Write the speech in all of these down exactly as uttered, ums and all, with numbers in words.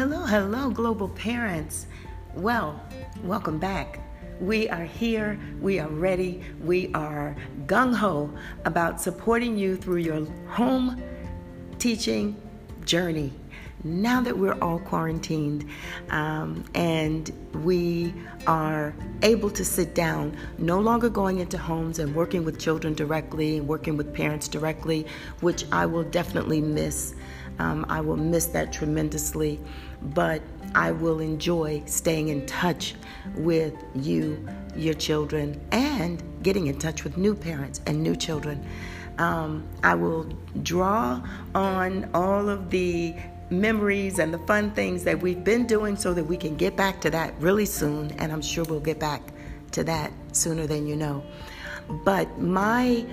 Hello, hello, global parents. Well, welcome back. We are here, we are ready, we are gung-ho about supporting you through your home teaching journey. Now that we're all quarantined um, and we are able to sit down, no longer going into homes and working with children directly, working with parents directly, which I will definitely miss. Um, I will miss that tremendously, but I will enjoy staying in touch with you, your children, and getting in touch with new parents and new children. Um, I will draw on all of the memories and the fun things that we've been doing so that we can get back to that really soon, and I'm sure we'll get back to that sooner than you know. But my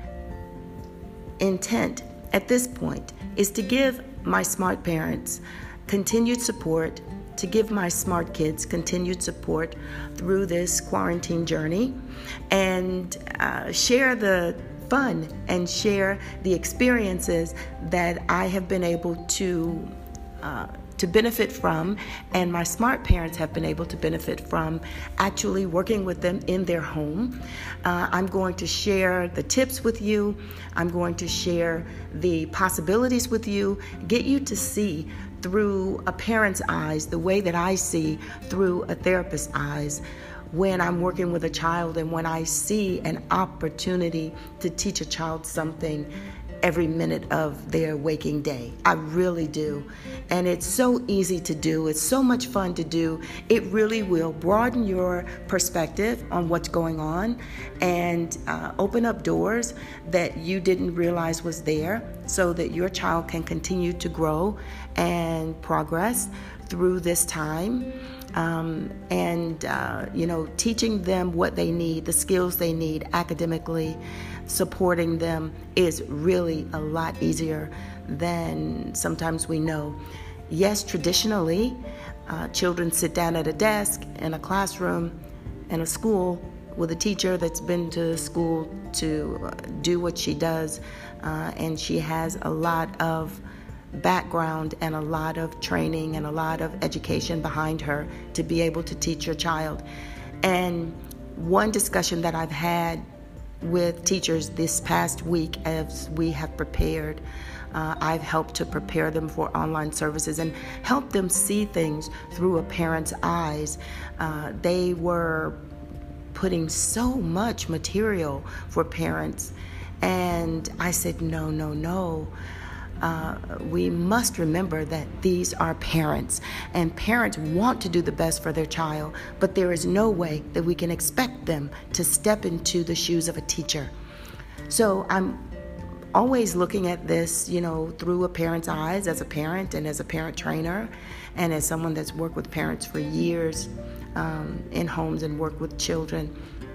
intent at this point is to give my smart parents continued support, to give my smart kids continued support through this quarantine journey, and uh, share the fun and share the experiences that I have been able to uh, to benefit from, and my smart parents have been able to benefit from actually working with them in their home. Uh, I'm going to share the tips with you. I'm going to share the possibilities with you, get you to see through a parent's eyes the way that I see through a therapist's eyes when I'm working with a child, and when I see an opportunity to teach a child something every minute of their waking day. I really do. And it's so easy to do. It's so much fun to do. It really will broaden your perspective on what's going on and uh, open up doors that you didn't realize was there, so that your child can continue to grow and progress through this time. Um, and, uh, you know, teaching them what they need, the skills they need academically, supporting them is really a lot easier than sometimes we know. Yes, traditionally, uh, children sit down at a desk in a classroom in a school with a teacher that's been to school to uh, do what she does, uh, and she has a lot of background and a lot of training and a lot of education behind her to be able to teach your child. And one discussion that I've had with teachers this past week as we have prepared, uh, I've helped to prepare them for online services and help them see things through a parent's eyes. Uh, they were putting so much material for parents, and I said, no, no, no. Uh, we must remember that these are parents, and parents want to do the best for their child, but there is no way that we can expect them to step into the shoes of a teacher. So I'm always looking at this, you know, through a parent's eyes, as a parent and as a parent trainer, and as someone that's worked with parents for years um, in homes and worked with children.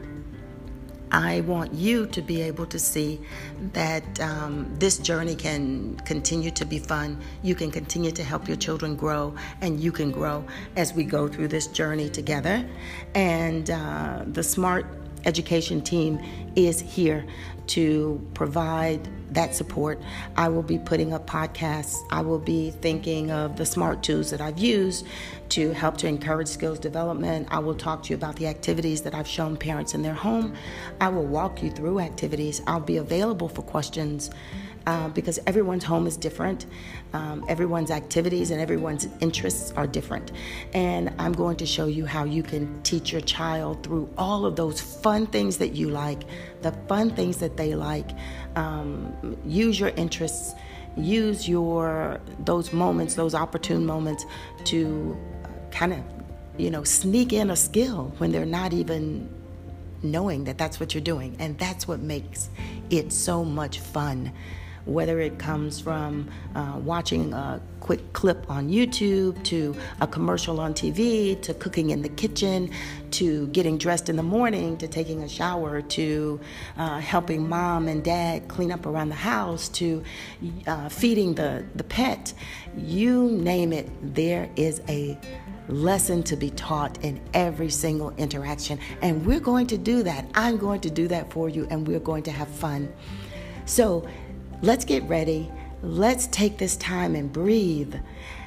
I want you to be able to see that um, this journey can continue to be fun. You can continue to help your children grow, and you can grow as we go through this journey together. And uh, the Smart Education team is here to provide that support. I will be putting up podcasts. I will be thinking of the smart tools that I've used to help to encourage skills development. I will talk to you about the activities that I've shown parents in their home. I will walk you through activities. I'll be available for questions uh, because everyone's home is different. Um, everyone's activities and everyone's interests are different. And I'm going to show you how you can teach your child through all of those fun things that you like, the fun things that they like. Um, use your interests, use your those moments, those opportune moments to kind of, you know, sneak in a skill when they're not even knowing that that's what you're doing. And that's what makes it so much fun. Whether it comes from uh, watching a quick clip on YouTube, to a commercial on T V, to cooking in the kitchen, to getting dressed in the morning, to taking a shower, to uh, helping mom and dad clean up around the house, to uh, feeding the, the pet. You name it, there is a lesson to be taught in every single interaction. And we're going to do that. I'm going to do that for you, and we're going to have fun. So let's get ready. Let's take this time and breathe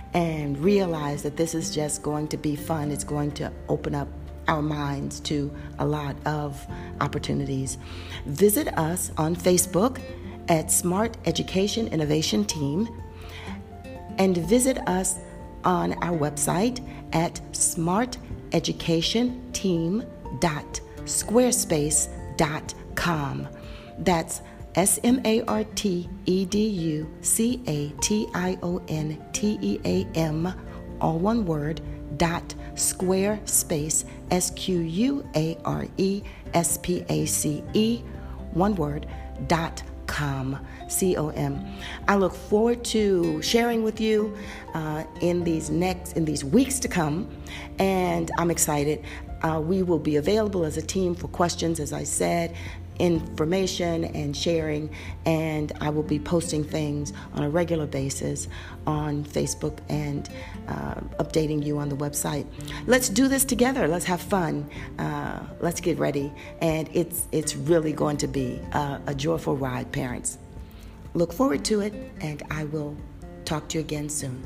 and realize that this is just going to be fun. It's going to open up our minds to a lot of opportunities. Visit us on Facebook at Smart Education Innovation Team, and visit us on our website at smart education team dot squarespace dot com. That's S M A R T E D U C A T I O N T E A M, all one word, dot Squarespace, S Q U A R E S P A C E, one word, dot com, C O M. I look forward to sharing with you uh, in these next, in these weeks to come, and I'm excited. Uh, we will be available as a team for questions, as I said, information and sharing, and I will be posting things on a regular basis on Facebook and uh, updating you on the website. Let's do this together. Let's have fun. Uh, let's get ready, and it's it's really going to be a, a joyful ride, parents. Look forward to it, and I will talk to you again soon.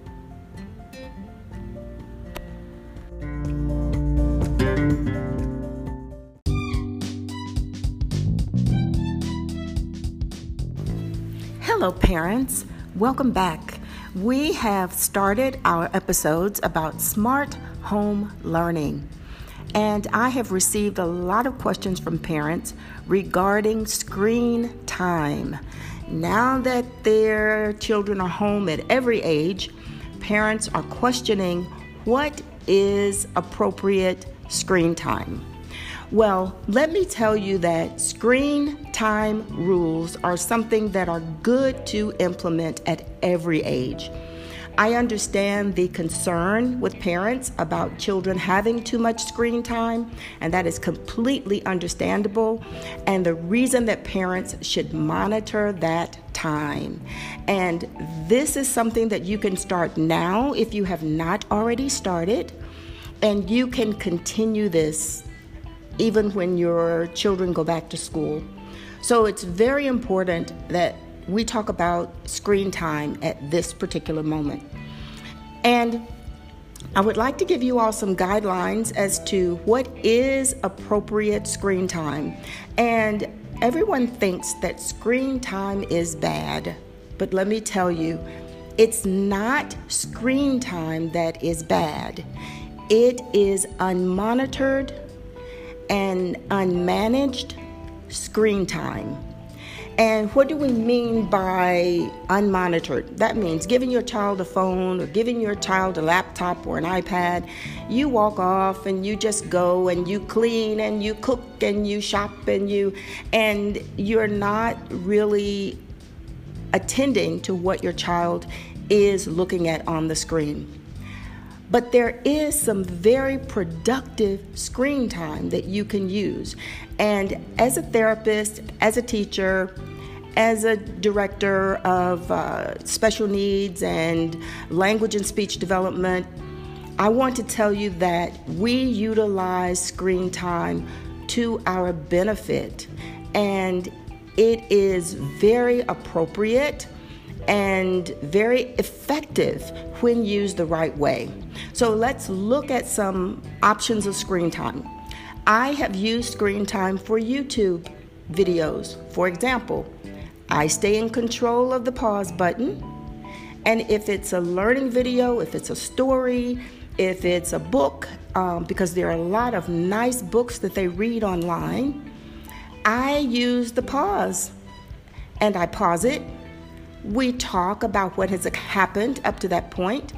Hello, parents. Welcome back. We have started our episodes about smart home learning, and I have received a lot of questions from parents regarding screen time. Now that their children are home at every age, parents are questioning what is appropriate screen time. Well, let me tell you that screen time rules are something that are good to implement at every age. I understand the concern with parents about children having too much screen time, and that is completely understandable, and the reason that parents should monitor that time. And this is something that you can start now if you have not already started, and you can continue this even when your children go back to school. So it's very important that we talk about screen time at this particular moment. And I would like to give you all some guidelines as to what is appropriate screen time. And everyone thinks that screen time is bad, but let me tell you, it's not screen time that is bad. It is unmonitored and unmanaged screen time. And what do we mean by unmonitored? That means giving your child a phone or giving your child a laptop or an iPad. You walk off and you just go and you clean and you cook and you shop and you, and you're not really attending to what your child is looking at on the screen. But there is some very productive screen time that you can use. And as a therapist, as a teacher, as a director of uh, special needs and language and speech development, I want to tell you that we utilize screen time to our benefit. And it is very appropriate and very effective when used the right way. So let's look at some options of screen time. I have used screen time for YouTube videos. For example, I stay in control of the pause button, and if it's a learning video, if it's a story, if it's a book, um, because there are a lot of nice books that they read online, I use the pause, and I pause it. We talk about what has happened up to that point.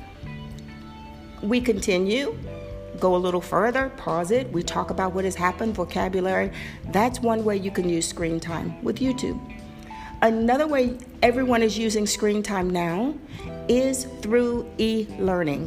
We continue, go a little further, pause it. We talk about what has happened, vocabulary. That's one way you can use screen time with YouTube. Another way everyone is using screen time now is through e-learning.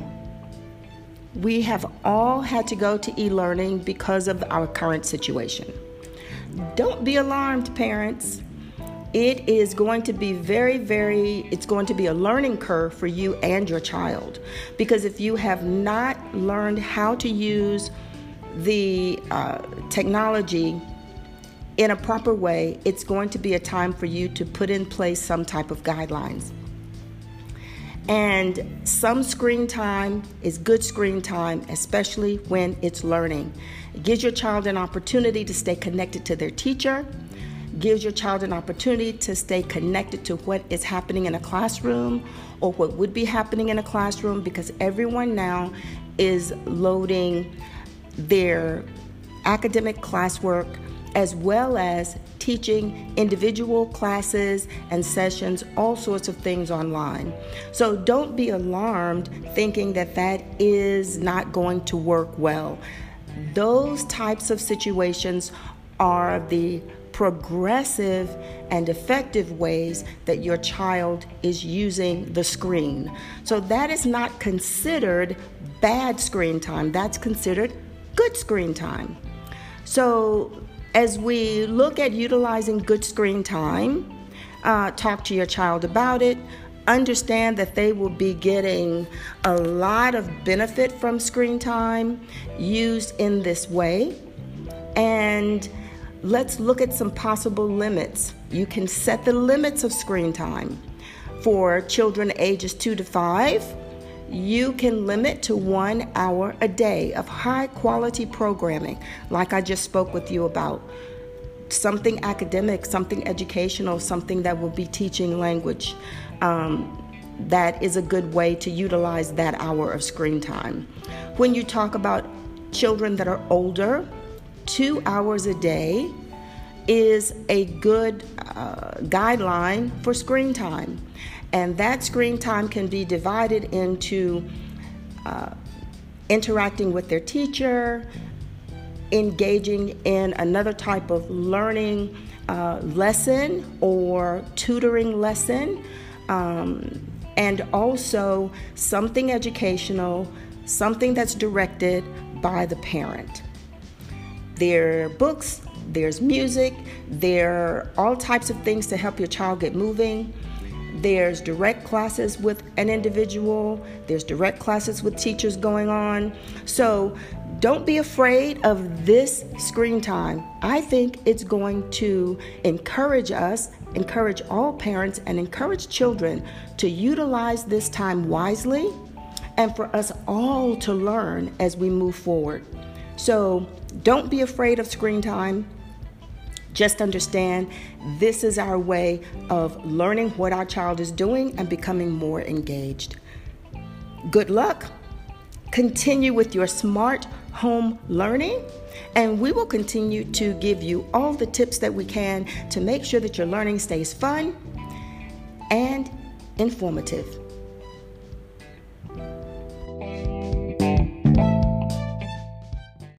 We have all had to go to e-learning because of our current situation. Don't be alarmed, parents. It is going to be very, very, it's going to be a learning curve for you and your child. Because if you have not learned how to use the uh, technology in a proper way, it's going to be a time for you to put in place some type of guidelines. And some screen time is good screen time, especially when it's learning. It gives your child an opportunity to stay connected to their teacher, gives your child an opportunity to stay connected to what is happening in a classroom or what would be happening in a classroom, because everyone now is loading their academic classwork as well as teaching individual classes and sessions, all sorts of things online. So don't be alarmed thinking that that is not going to work well. Those types of situations are the progressive and effective ways that your child is using the screen. So that is not considered bad screen time. That's considered good screen time. So as we look at utilizing good screen time, uh, talk to your child about it. Understand that they will be getting a lot of benefit from screen time used in this way. And let's look at some possible limits. You can set the limits of screen time. For children ages two to five, you can limit to one hour a day of high quality programming, like I just spoke with you about. Something academic, something educational, something that will be teaching language. Um, that is a good way to utilize that hour of screen time. When you talk about children that are older, two hours a day is a good uh, guideline for screen time. And that screen time can be divided into uh, interacting with their teacher, engaging in another type of learning uh, lesson or tutoring lesson, um, and also something educational, something that's directed by the parent. There are books, there's music, there are all types of things to help your child get moving. There's direct classes with an individual. There's direct classes with teachers going on. So don't be afraid of this screen time. I think it's going to encourage us, encourage all parents, and encourage children to utilize this time wisely and for us all to learn as we move forward. So don't be afraid of screen time. Just understand this is our way of learning what our child is doing and becoming more engaged. Good luck. Continue with your smart home learning, and we will continue to give you all the tips that we can to make sure that your learning stays fun and informative.